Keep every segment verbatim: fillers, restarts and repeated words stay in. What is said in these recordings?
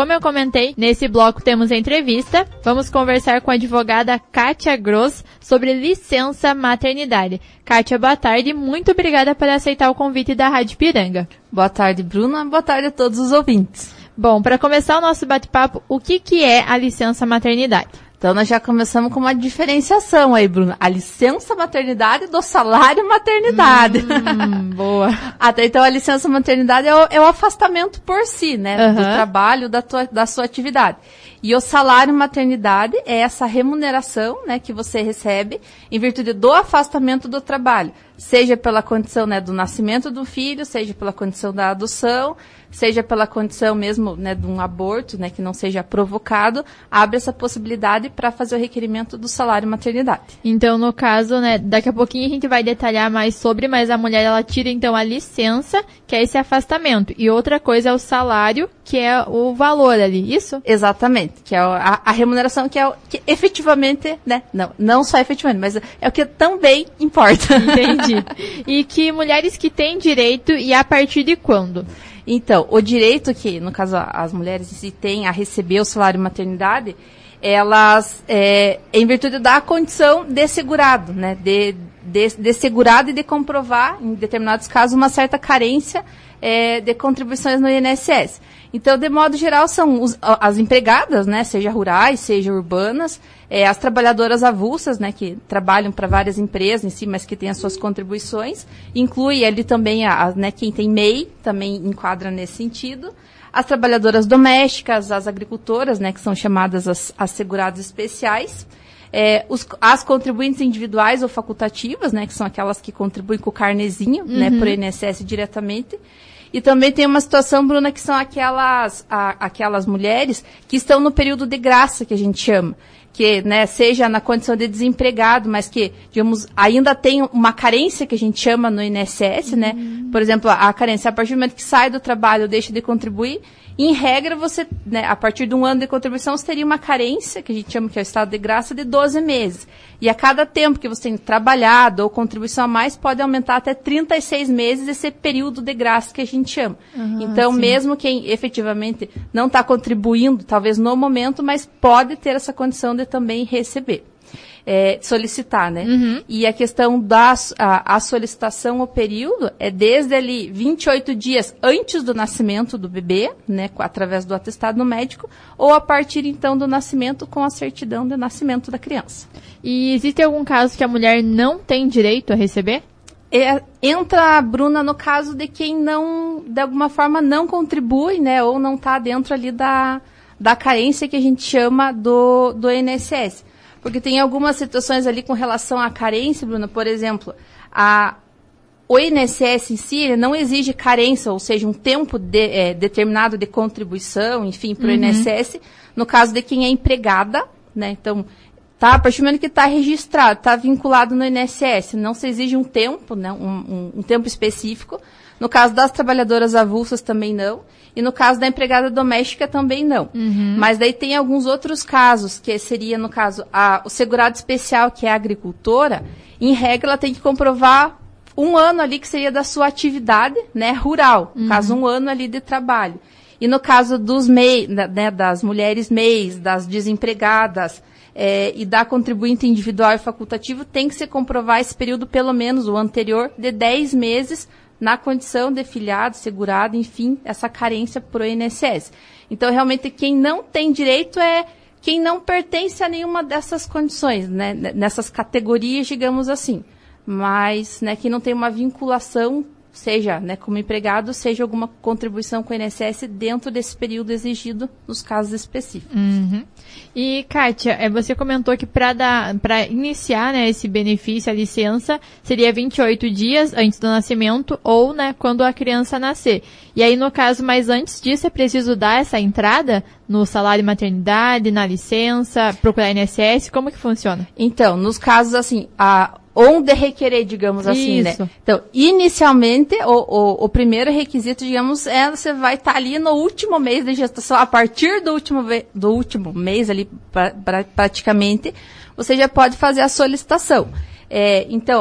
como eu comentei, nesse bloco temos a entrevista. Vamos conversar com a advogada Kátia Gross sobre licença maternidade. Kátia, boa tarde. Muito obrigada por aceitar o convite da Rádio Ipiranga. Boa tarde, Bruna. Boa tarde a todos os ouvintes. Bom, para começar o nosso bate-papo, o que, que é a licença maternidade? Então, nós já começamos com uma diferenciação aí, Bruna. A licença maternidade do salário maternidade. Hum, boa. Até então, a licença maternidade é o, é o afastamento por si, né? Uhum. Do trabalho, da, tua, da sua atividade. E o salário maternidade é essa remuneração, né, que você recebe em virtude do afastamento do trabalho. Seja pela condição, né, do nascimento do filho, seja pela condição da adoção, seja pela condição mesmo, né, de um aborto, né, que não seja provocado, abre essa possibilidade para fazer o requerimento do salário maternidade. Então, no caso, né, daqui a pouquinho a gente vai detalhar mais sobre, mas a mulher, ela tira, então, a licença, que é esse afastamento. E outra coisa é o salário, que é o valor ali, isso? Exatamente, que é a, a remuneração que é o que efetivamente, né, não, não só efetivamente, mas é o que também importa. Entendi. E que mulheres que têm direito e a partir de quando? Então, o direito que, no caso, as mulheres se têm a receber o salário maternidade, elas, é, em virtude da condição de segurado, né, de, de, de segurado e de comprovar, em determinados casos, uma certa carência é, de contribuições no I N S S. Então, de modo geral, são os, as empregadas, né, seja rurais, seja urbanas, é, as trabalhadoras avulsas, né, que trabalham para várias empresas em si, mas que têm as suas contribuições. Inclui ali também, a, a, né, quem tem M E I, também enquadra nesse sentido. As trabalhadoras domésticas, as agricultoras, né, que são chamadas as, as seguradas especiais. É, os, as contribuintes individuais ou facultativas, né, que são aquelas que contribuem com o carnezinho, uhum, né, por I N S S diretamente. E também tem uma situação, Bruna, que são aquelas, a, aquelas mulheres que estão no período de graça, que a gente chama. Que, né, seja na condição de desempregado, mas que, digamos, ainda tem uma carência que a gente chama no I N S S, uhum, né? Por exemplo, a, a carência, a partir do momento que sai do trabalho, deixa de contribuir, em regra, você, né, a partir de um ano de contribuição, você teria uma carência, que a gente chama que é o estado de graça, de doze meses. E a cada tempo que você tem trabalhado ou contribuição a mais, pode aumentar até trinta e seis meses esse período de graça que a gente chama. Uhum, então, sim, mesmo quem efetivamente não está contribuindo, talvez no momento, mas pode ter essa condição de também receber. É, solicitar, né? Uhum. E a questão da a, a solicitação, o período, é desde ali vinte e oito dias antes do nascimento do bebê, né? Através do atestado médico, ou a partir, então, do nascimento com a certidão de nascimento da criança. E existe algum caso que a mulher não tem direito a receber? É, entra a Bruna no caso de quem não, de alguma forma, não contribui, né? Ou não está dentro ali da, da carência que a gente chama do, do I N S S. Porque tem algumas situações ali com relação à carência, Bruna, por exemplo, a, o I N S S em si ele não exige carência, ou seja, um tempo de, é, determinado de contribuição, enfim, para o uhum. I N S S, no caso de quem é empregada, né, então, tá, a partir do momento que está registrado, está vinculado no I N S S, não se exige um tempo, né, um, um, um tempo específico. No caso das trabalhadoras avulsas também não. E no caso da empregada doméstica também não. Uhum. Mas daí tem alguns outros casos, que seria, no caso, a, o segurado especial, que é a agricultora, em regra ela tem que comprovar um ano ali que seria da sua atividade, né, rural. No uhum. caso, um ano ali de trabalho. E no caso dos M E I, né, das mulheres M E Is, das desempregadas, é, e da contribuinte individual e facultativo, tem que se comprovar esse período, pelo menos o anterior, de dez meses, na condição de filiado, segurado, enfim, essa carência para o I N S S. Então, realmente, quem não tem direito é quem não pertence a nenhuma dessas condições, né, nessas categorias, digamos assim. Mas, né, quem não tem uma vinculação, seja, né, como empregado, seja alguma contribuição com o I N S S dentro desse período exigido nos casos específicos. Uhum. E, Kátia, você comentou que para iniciar, né, esse benefício, a licença, seria vinte e oito dias antes do nascimento ou, né, quando a criança nascer. E aí, no caso, mas antes disso, é preciso dar essa entrada no salário maternidade, na licença, procurar I N S S? Como que funciona? Então, nos casos, assim, a... onde requerer, digamos assim, Isso. né? Então, inicialmente, o, o, o primeiro requisito, digamos, é você vai estar tá ali no último mês de gestação, a partir do último, do último mês ali, pra, pra, praticamente, você já pode fazer a solicitação. É, então,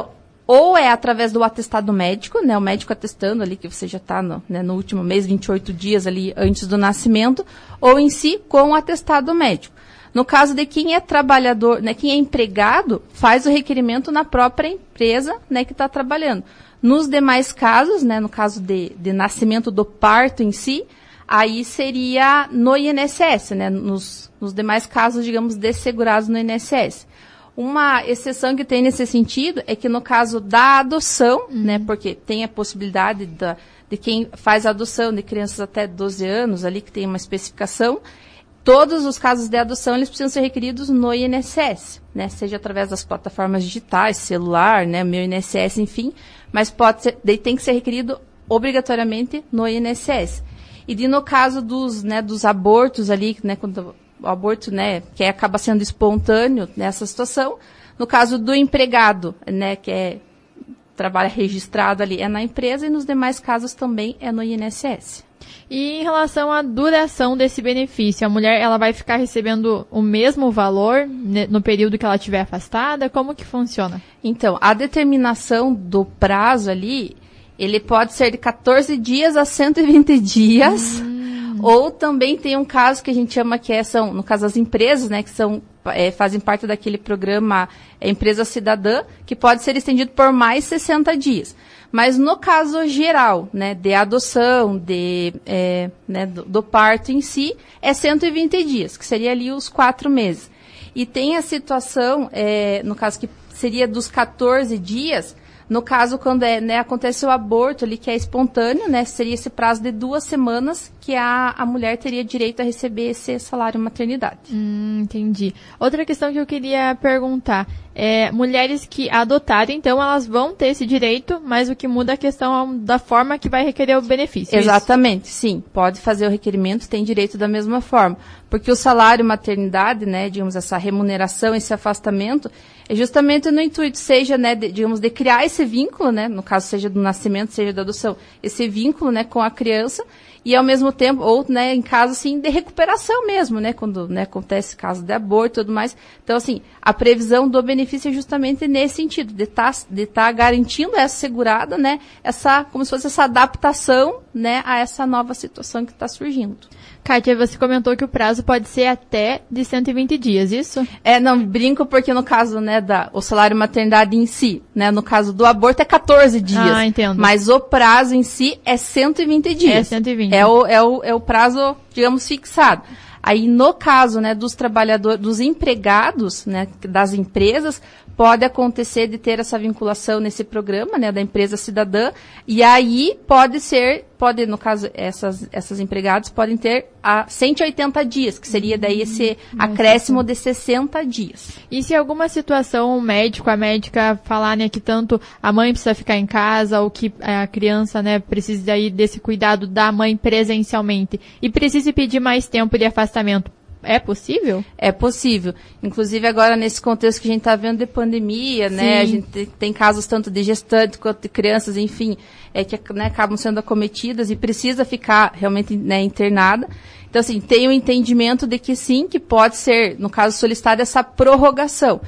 ou é através do atestado médico, né, o médico atestando ali que você já está no, né, no último mês, vinte e oito dias ali antes do nascimento, ou em si com o atestado médico. No caso de quem é trabalhador, né, quem é empregado, faz o requerimento na própria empresa, né, que está trabalhando. Nos demais casos, né, no caso de, de nascimento do parto em si, aí seria no I N S S, né, nos, nos demais casos, digamos, dessegurados no I N S S. Uma exceção que tem nesse sentido é que no caso da adoção, uhum. né, porque tem a possibilidade da, de quem faz a adoção de crianças até doze anos, ali que tem uma especificação, todos os casos de adoção, eles precisam ser requeridos no I N S S, né, seja através das plataformas digitais, celular, né, meu I N S S, enfim, mas pode ser, daí tem que ser requerido obrigatoriamente no I N S S. E de, no caso dos, né, dos abortos ali, né, quando o aborto, né, que acaba sendo espontâneo nessa situação, no caso do empregado, né, que é trabalho registrado ali, é na empresa, e nos demais casos também é no I N S S. E em relação à duração desse benefício, a mulher ela vai ficar recebendo o mesmo valor no período que ela estiver afastada? Como que funciona? Então, a determinação do prazo ali, ele pode ser de quatorze dias a cento e vinte dias, hum. ou também tem um caso que a gente chama que é, são, no caso das empresas, né, que são, é, fazem parte daquele programa é, Empresa Cidadã, que pode ser estendido por mais sessenta dias. Mas no caso geral, né, de adoção, de, é, né, do, do parto em si, é cento e vinte dias, que seria ali os quatro meses. E tem a situação, é, no caso que seria dos quatorze dias, no caso quando é, né, acontece o aborto ali, que é espontâneo, né, seria esse prazo de duas semanas que a, a mulher teria direito a receber esse salário maternidade. Hum, entendi. Outra questão que eu queria perguntar é, mulheres que adotarem, então elas vão ter esse direito, mas o que muda é a questão da forma que vai requerer o benefício. Exatamente, isso? Sim. Pode fazer o requerimento, tem direito da mesma forma. Porque o salário maternidade, né, digamos, essa remuneração, esse afastamento, é justamente no intuito, seja, né, de, digamos, de criar esse vínculo, né, no caso seja do nascimento, seja da adoção, esse vínculo, né, com a criança, e ao mesmo tempo, ou, né, em caso, assim, de recuperação mesmo, né, quando, né, acontece caso de aborto e tudo mais. Então, assim, a previsão do benefício é justamente nesse sentido, de estar tá, de tá garantindo essa segurada, né, essa, como se fosse essa adaptação, né, a essa nova situação que está surgindo. Kátia, você comentou que o prazo pode ser até de cento e vinte dias, isso? É, não, brinco porque no caso, né, da, o salário maternidade em si, né, no caso do aborto é quatorze dias. Ah, entendo. Mas o prazo em si é cento e vinte dias. É cento e vinte. É o, é o, é o prazo, digamos, fixado. Aí, no caso, né, dos trabalhadores, dos empregados, né, das empresas, pode acontecer de ter essa vinculação nesse programa, né, da empresa cidadã, e aí pode ser, pode, no caso, essas, essas empregadas podem ter a cento e oitenta dias, que seria daí esse acréscimo de sessenta dias. E se alguma situação, o médico, a médica falar, né, que tanto a mãe precisa ficar em casa, ou que a criança, né, precisa aí desse cuidado da mãe presencialmente, e precise pedir mais tempo de afastamento, é possível? É possível. Inclusive agora nesse contexto que a gente está vendo de pandemia, Sim. né? A gente tem, tem casos tanto de gestantes quanto de crianças, enfim, é, que né, acabam sendo acometidas e precisa ficar realmente, né, internada. Então, assim, tem o entendimento de que sim, que pode ser, no caso, solicitada essa prorrogação.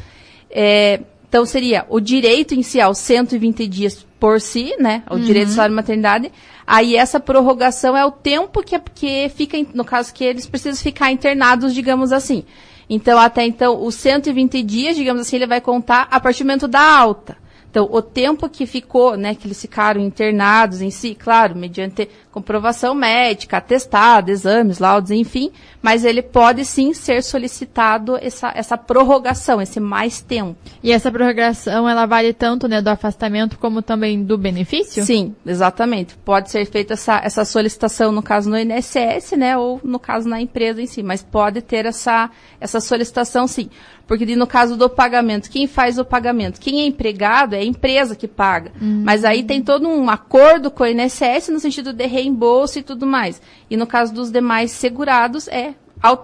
É, então, seria o direito em si aos cento e vinte dias por si, né? O uhum. direito de salário maternidade. Aí essa prorrogação é o tempo que, que fica, no caso que eles precisam ficar internados, digamos assim. Então, até então, os cento e vinte dias, digamos assim, ele vai contar a partir do momento da alta. Então, o tempo que ficou, né, que eles ficaram internados em si, claro, mediante comprovação médica, atestado, exames, laudos, enfim, mas ele pode sim ser solicitado essa, essa prorrogação, esse mais tempo. E essa prorrogação, ela vale tanto, né, do afastamento como também do benefício? Sim, exatamente. Pode ser feita essa, essa solicitação, no caso, no I N S S, né, ou no caso na empresa em si, mas pode ter essa, essa solicitação, sim. Porque no caso do pagamento, quem faz o pagamento? Quem é empregado é a empresa que paga. Uhum. Mas aí tem todo um acordo com o I N S S no sentido de reembolso e tudo mais. E no caso dos demais segurados, é,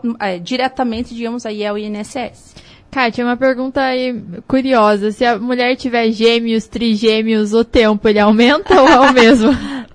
é diretamente, digamos, aí é o I N S S. Kátia, uma pergunta aí curiosa. Se a mulher tiver gêmeos, trigêmeos, o tempo, ele aumenta ou é o mesmo?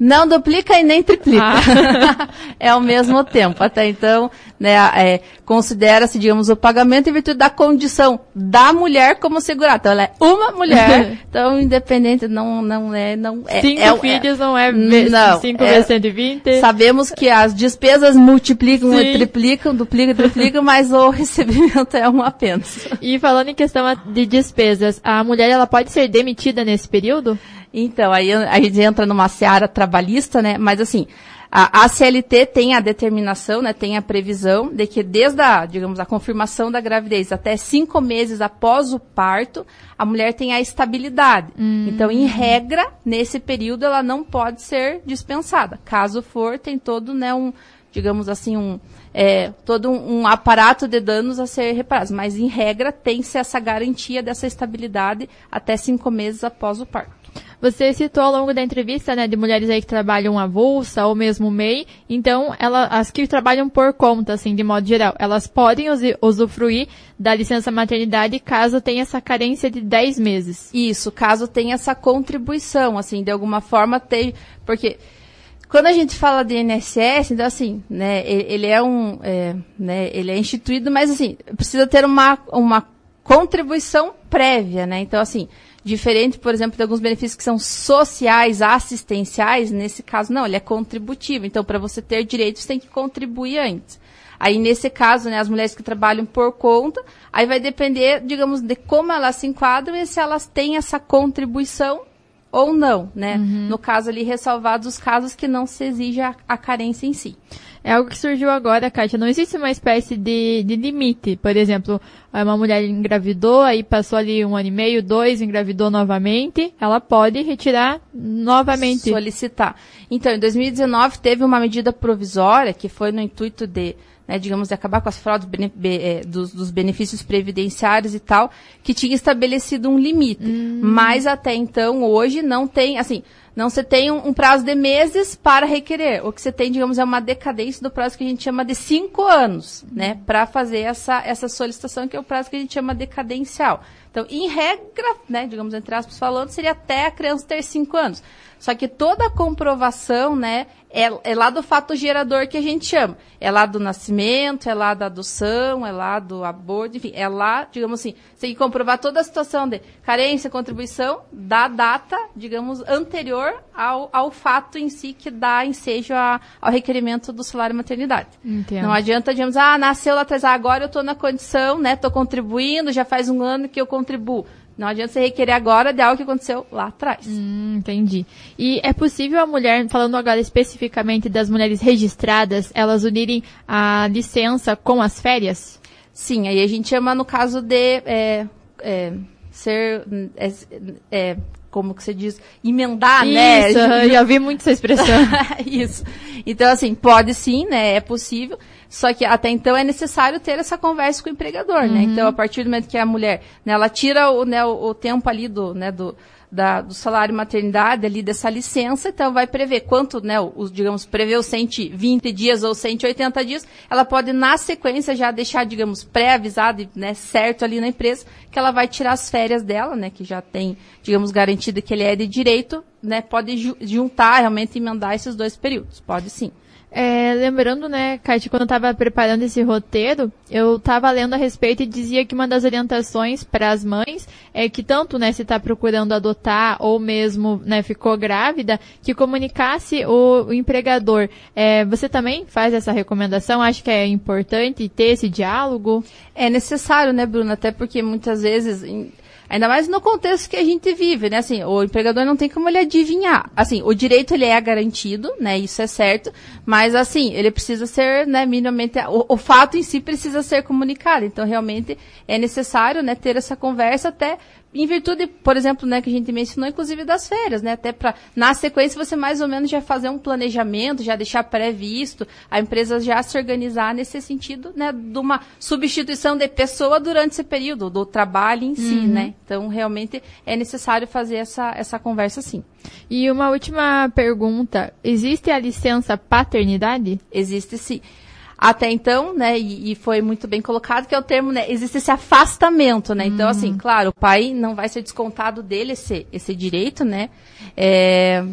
Não duplica e nem triplica. Ah. É ao mesmo tempo. Até então, né, é, considera-se, digamos, o pagamento em virtude da condição da mulher como segurada. Então, ela é uma mulher, então, independente, não, não é... Não é cinco é, filhos é, não é não, cinco é, vezes cento e vinte. Sabemos que as despesas multiplicam Sim. e triplicam, duplicam e triplicam, mas o recebimento é um apenas. E falando em questão de despesas, a mulher ela pode ser demitida nesse período? Então, aí a gente entra numa seara trabalhista, né? Mas assim, a, a C L T tem a determinação, né? Tem a previsão de que desde a, digamos, a confirmação da gravidez até cinco meses após o parto, a mulher tem a estabilidade. Hum. Então, em regra, nesse período, ela não pode ser dispensada. Caso for, tem todo, né, um, digamos assim, um, é, todo um, um aparato de danos a ser reparados. Mas, em regra, tem-se essa garantia dessa estabilidade até cinco meses após o parto. Você citou ao longo da entrevista, né, de mulheres aí que trabalham avulsa ou mesmo M E I. Então, ela, as que trabalham por conta, assim, de modo geral, elas podem usufruir da licença maternidade caso tenha essa carência de dez meses. Isso, caso tenha essa contribuição, assim, de alguma forma ter... Porque quando a gente fala de I N S S, então, assim, né, ele, ele é um... É, né, ele é instituído, mas, assim, precisa ter uma, uma contribuição prévia, né? Então, assim... Diferente, por exemplo, de alguns benefícios que são sociais, assistenciais, nesse caso não, ele é contributivo. Então, para você ter direito, você tem que contribuir antes. Aí, nesse caso, né, as mulheres que trabalham por conta, aí vai depender, digamos, de como elas se enquadram e se elas têm essa contribuição ou não, né? Uhum. No caso ali, ressalvados os casos que não se exige a, a carência em si. É algo que surgiu agora, Kátia. Não existe uma espécie de, de limite. Por exemplo, uma mulher engravidou, aí passou ali um ano e meio, dois, engravidou novamente. Ela pode retirar novamente. Solicitar. Então, em dois mil e dezenove, teve uma medida provisória que foi no intuito de, né, digamos, de acabar com as fraudes dos, dos benefícios previdenciários e tal, que tinha estabelecido um limite. Hum. Mas até então, hoje, não tem, assim... Não se tem um, um prazo de meses para requerer. O que você tem, digamos, é uma decadência do prazo que a gente chama de cinco anos, né? Para fazer essa, essa solicitação, que é o prazo que a gente chama decadencial. Então, em regra, né, digamos, entre aspas falando, seria até a criança ter cinco anos. Só que toda a comprovação, né, é, é lá do fato gerador que a gente chama. É lá do nascimento, é lá da adoção, é lá do aborto, enfim, é lá, digamos assim, você tem que comprovar toda a situação de carência, contribuição, da data, digamos, anterior ao, ao fato em si que dá ensejo a, ao requerimento do salário maternidade. Entendo. Não adianta, digamos, ah, nasceu lá atrás, ah, agora eu estou na condição, né, estou contribuindo, já faz um ano que eu contribuo. Não adianta você requerer agora de algo que aconteceu lá atrás. Hum, entendi. E é possível a mulher, falando agora especificamente das mulheres registradas, elas unirem a licença com as férias? Sim, aí a gente chama no caso de é, é, ser... É, é, como que você diz? Emendar, Isso, né? Isso, eu já vi muito essa expressão. Isso. Então, assim, pode sim, né? É possível. Só que até então é necessário ter essa conversa com o empregador, uhum. né? Então, a partir do momento que a mulher, né, ela tira o, né, o, o tempo ali do, né, do, da, do salário maternidade, ali dessa licença, então vai prever quanto, né, os, digamos, prevê os cento e vinte dias ou cento e oitenta dias, ela pode, na sequência, já deixar, digamos, pré-avisado, né, certo ali na empresa, que ela vai tirar as férias dela, né, que já tem, digamos, garantido que ele é de direito, né, pode ju- juntar, realmente emendar esses dois períodos, pode sim. É, lembrando, né, Kátia, quando eu estava preparando esse roteiro, eu estava lendo a respeito e dizia que uma das orientações para as mães é que tanto, né, se está procurando adotar ou mesmo, né, ficou grávida, que comunicasse o, o empregador. É, você também faz essa recomendação? Acho que é importante ter esse diálogo? É necessário, né, Bruna? Até porque muitas vezes... Em... Ainda mais no contexto que a gente vive, né? Assim, o empregador não tem como ele adivinhar. Assim, o direito ele é garantido, né? Isso é certo. Mas, assim, ele precisa ser, né, minimamente... O, o fato em si precisa ser comunicado. Então, realmente, é necessário, né, ter essa conversa até... Em virtude, por exemplo, né, que a gente mencionou, inclusive, das férias, né? Até para, na sequência, você mais ou menos já fazer um planejamento, já deixar previsto, a empresa já se organizar nesse sentido, né? De uma substituição de pessoa durante esse período, do trabalho em si, uhum. né? Então, realmente, é necessário fazer essa, essa conversa, sim. E uma última pergunta. Existe a licença paternidade? Existe, sim. Até então, né, e, e foi muito bem colocado, que é o termo, né, existe esse afastamento, né, então, uhum. assim, claro, o pai não vai ser descontado dele esse, esse direito, né, é,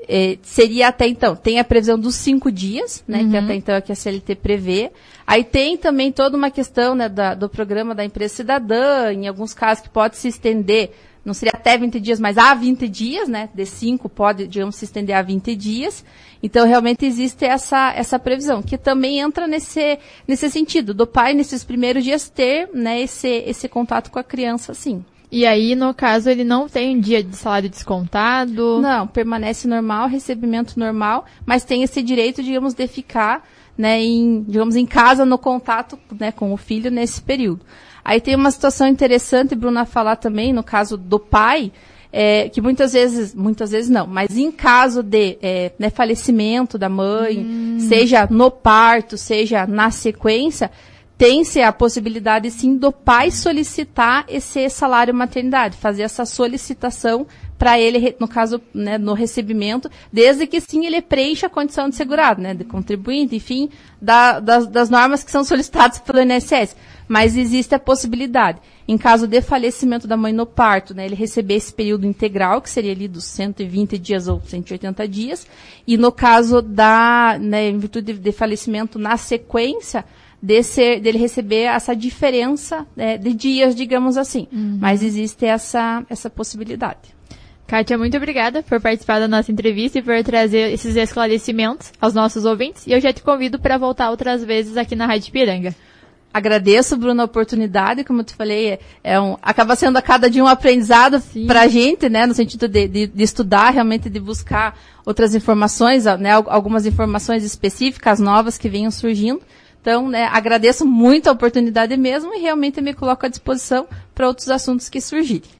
É, seria até então, tem a previsão dos cinco dias, né, uhum. que até então é que a C L T prevê. Aí tem também toda uma questão, né, da, do programa da empresa cidadã, em alguns casos que pode se estender, não seria até vinte dias, mas há vinte dias, né, de cinco pode, digamos, se estender a vinte dias. Então, realmente existe essa, essa previsão, que também entra nesse, nesse sentido, do pai, nesses primeiros dias, ter, né, esse, esse contato com a criança, sim. E aí, no caso, ele não tem um dia de salário descontado? Não, permanece normal, recebimento normal, mas tem esse direito, digamos, de ficar, né, em, digamos, em casa, no contato, né, com o filho nesse período. Aí tem uma situação interessante, Bruna, falar também, no caso do pai, é, que muitas vezes, muitas vezes não, mas em caso de é, né, falecimento da mãe, hum. seja no parto, seja na sequência, tem-se a possibilidade, sim, do pai solicitar esse salário maternidade, fazer essa solicitação para ele, no caso, né, no recebimento, desde que, sim, ele preencha a condição de segurado, né, de contribuinte, enfim, da, das, das normas que são solicitadas pelo I N S S. Mas existe a possibilidade, em caso de falecimento da mãe no parto, né, ele receber esse período integral, que seria ali dos cento e vinte dias ou cento e oitenta dias, e no caso da, né, em virtude de, de falecimento na sequência, De ser, dele receber essa diferença, né, de dias, digamos assim. Uhum. Mas existe essa, essa possibilidade. Kátia, muito obrigada por participar da nossa entrevista e por trazer esses esclarecimentos aos nossos ouvintes. E eu já te convido para voltar outras vezes aqui na Rádio Ipiranga. Agradeço, Bruno, a oportunidade. Como eu te falei, é, é um, acaba sendo a cada dia um aprendizado para a gente, né, no sentido de, de, de estudar, realmente de buscar outras informações, né, algumas informações específicas, novas que venham surgindo. Então, né, agradeço muito a oportunidade mesmo e realmente me coloco à disposição para outros assuntos que surgirem.